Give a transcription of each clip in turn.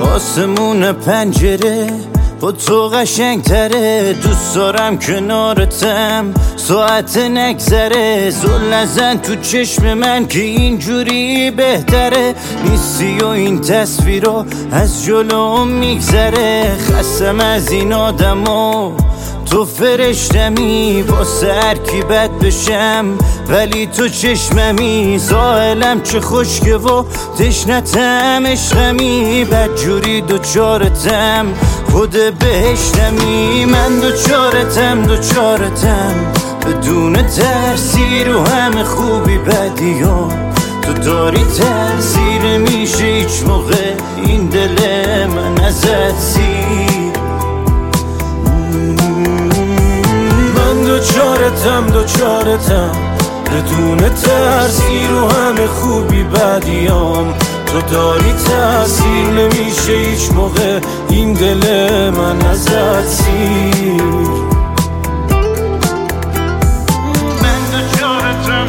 آسمون پنجره با تو قشنگ تره، دوست دارم کنارتم ساعت نگذره، زل نزن تو چشم من که اینجوری بهتره، نیستی و این تصویرها از جلوم میگذره، خستم از این آدما تو فرشتمی، واسه هر کی بد بشم ولی تو چشممی، ساحلم چه خشکه و تشنتم عشقمی، بدجوری دوچارتم خود بهشتمی، من دوچارتم بدون ترسی رو همه خوبی بدیام، تو داری تاثیر میشه هیچ موقع این دل من ازت سیر، من دوچارتم بدون ترسی رو همه خوبی بدیام، تو داری تاثیر نمیشه هیچ موقع این دل من ازت سیر، من دوچارتم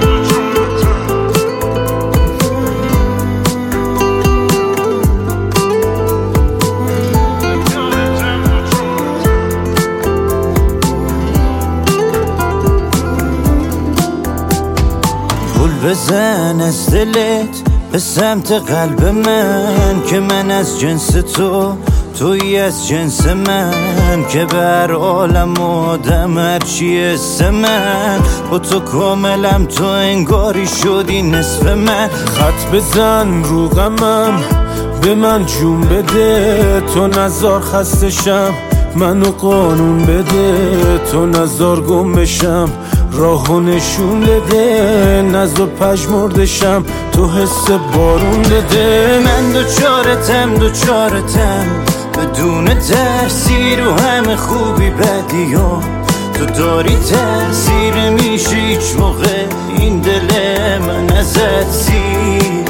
بزن از دلت به سمت قلب من، که من از جنس توی از جنس من، که بر عالم آدم هرچی اسم من، با تو کاملم تو انگاری شدی نصف من، خط بزن رو غمم به من جون بده، تو نزار خستشم منو قانون بده، تو نزار گم بشم راهو نشون بده، نزد پژمردشم تو حس بارون بده، من دوچارتم بدون ترسی رو همه خوبی بدیام، تو داری تاثیر میشه هیچ موقع این دل من ازت سیر،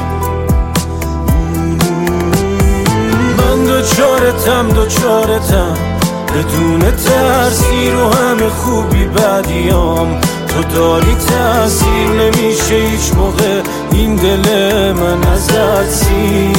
من دوچارتم بدون ترسی رو همه خوبی بدیام، تو داری تاثیر نمیشه هیچ موقع این دل من ازت سیر.